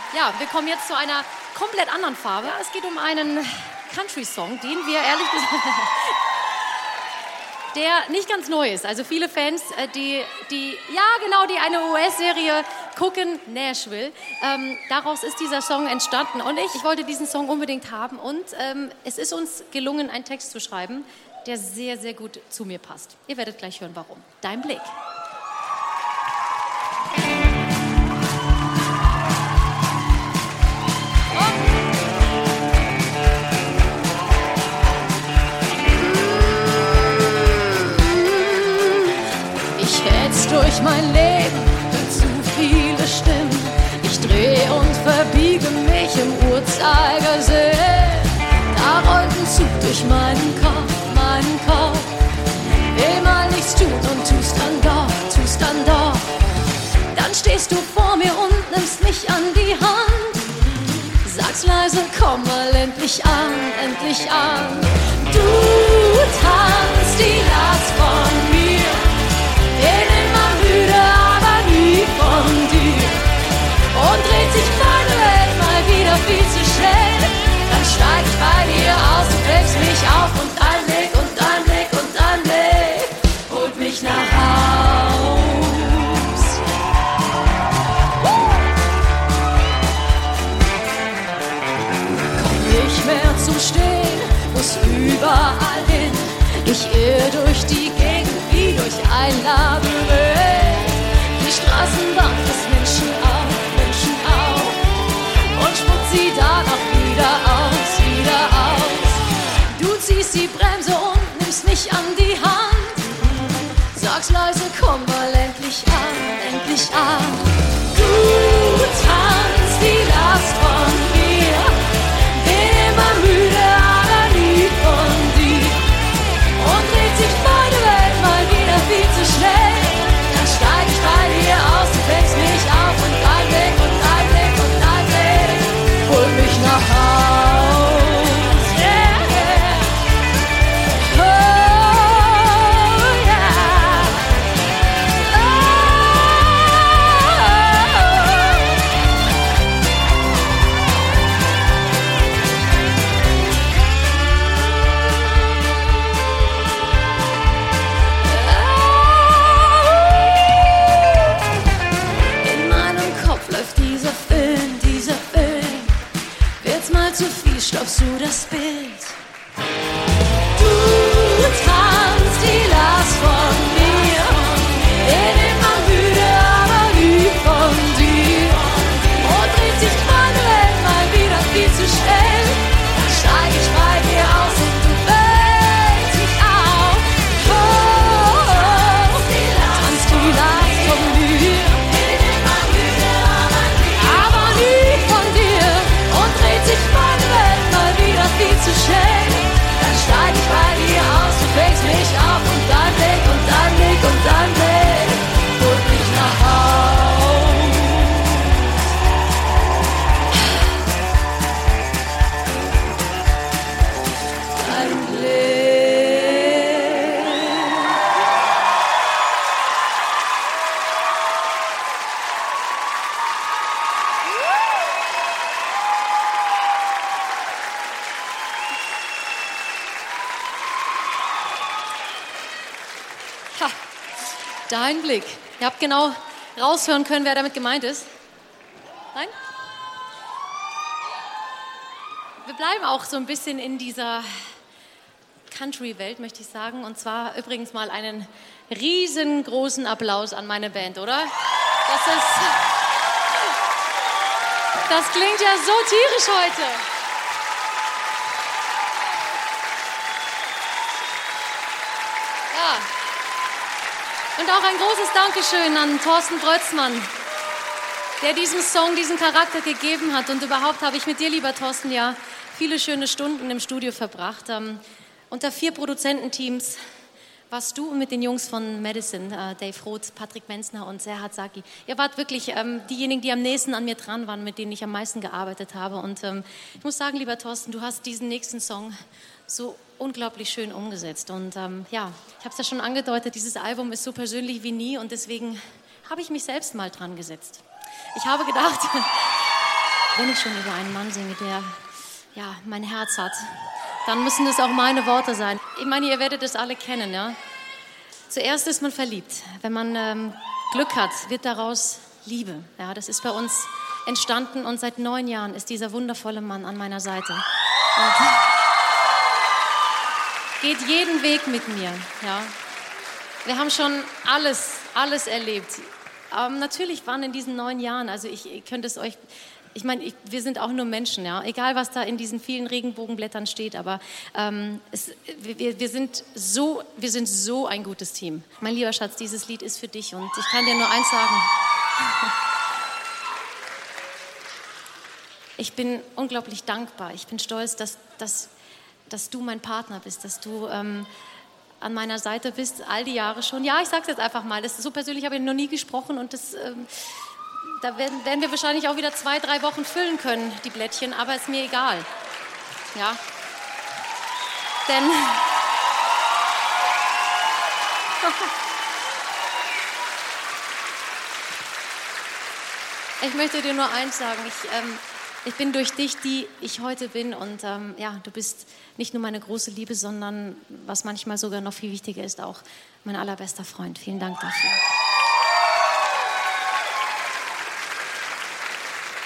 Ja, wir kommen jetzt zu einer komplett anderen Farbe. Es geht um einen Country-Song, den wir ehrlich gesagt, der nicht ganz neu ist. Also viele Fans, die eine US-Serie gucken, Nashville. Daraus ist dieser Song entstanden und ich wollte diesen Song unbedingt haben und es ist uns gelungen, einen Text zu schreiben, der sehr, sehr gut zu mir passt. Ihr werdet gleich hören, warum. Dein Blick. Durch mein Leben zu viele Stimmen. Ich drehe und verbiege mich im Uhrzeigersinn. Da rollt ein Zug durch meinen Kopf. Will mal nichts tun und tust dann doch. Dann stehst du vor mir und nimmst mich an die Hand. Sagst leise, komm mal endlich an. Du tanzt die Last von mir. Bin immer müde, aber nie von dir. Und dreht sich meine Welt mal wieder viel zu schnell. Dann steig ich bei dir aus, du fängst mich auf und dein Blick holt mich nach Haus. Komm nicht mehr zum Stehen, muss überall hin. Ich irr durch die Gegend wie durch ein Labyrinth. Die Straßenbahn frisst Menschen auf und spuckt sie danach wieder aus. Du ziehst die Bremse und nimmst mich an die Hand. Sagst leise, komm mal endlich an. Du tanzt die Last von mir. Bin immer müde, aber nie von dir. Und dreht sich meine Welt mal wieder viel zu schnell. Dann steig ich bei dir aus, du fängst mich auf und dein Blick holt mich nach Haus. Yeah. Oh yeah. In meinem Kopf läuft dieser Film. Wird's mal zu viel, stopfst du das Bild. Du tanzt die Last von mir. Bin immer müde, aber nie von dir. Und dreht sich meine Welt mal wieder viel zu schnell. Dann steig ich bei dir aus und du wählst mich auf. Oh, tanzt die Last von mir. Bin immer müde, aber nie von dir. Und dreht sich meine Welt mal wieder viel zu schnell. Dann steig ich bei dir aus, du fängst mich auf und dein Blick holt mich nach Haus. Dein Blick. Ha, dein Blick. Ihr habt genau raushören können, wer damit gemeint ist. Nein? Wir bleiben auch so ein bisschen in dieser Country-Welt, möchte ich sagen. Und zwar übrigens mal einen riesengroßen Applaus an meine Band, oder? Das klingt ja so tierisch heute. Ja. Und auch ein großes Dankeschön an Thorsten Brötzmann, der diesem Song diesen Charakter gegeben hat. Und überhaupt habe ich mit dir, lieber Thorsten, ja viele schöne Stunden im Studio verbracht. Unter 4 Produzententeams warst du mit den Jungs von Madison, Dave Roth, Patrick Menzner und Serhat Saki. Ihr wart wirklich diejenigen, die am nächsten an mir dran waren, mit denen ich am meisten gearbeitet habe. Und ich muss sagen, lieber Thorsten, du hast diesen nächsten Song so unglaublich schön umgesetzt. Und ja, ich habe es ja schon angedeutet, dieses Album ist so persönlich wie nie und deswegen habe ich mich selbst mal dran gesetzt. Ich habe gedacht, Wenn ich schon über einen Mann singe, der ja mein Herz hat, dann müssen es auch meine Worte sein. Ich meine, ihr werdet es alle kennen, ja. Zuerst ist man verliebt. Wenn man Glück hat, wird daraus Liebe. Ja, das ist bei uns entstanden und seit 9 Jahren ist dieser wundervolle Mann an meiner Seite. Und geht jeden Weg mit mir. Ja. Wir haben schon alles erlebt. Natürlich waren in diesen 9 Jahren, also ich könnte es euch, ich meine, wir sind auch nur Menschen, ja, egal was da in diesen vielen Regenbogenblättern steht, aber wir sind so ein gutes Team. Mein lieber Schatz, dieses Lied ist für dich und ich kann dir nur eins sagen. Ich bin unglaublich dankbar, ich bin stolz, dass du mein Partner bist, dass du an meiner Seite bist, all die Jahre schon. Ja, ich sag's jetzt einfach mal, das ist so persönlich, habe ich noch nie gesprochen und das, da werden wir wahrscheinlich auch wieder 2, 3 Wochen füllen können, die Blättchen, aber ist mir egal. Ja. Denn ich möchte dir nur eins sagen, ich bin durch dich, die ich heute bin und ja, du bist nicht nur meine große Liebe, sondern was manchmal sogar noch viel wichtiger ist, auch mein allerbester Freund. Vielen Dank dafür.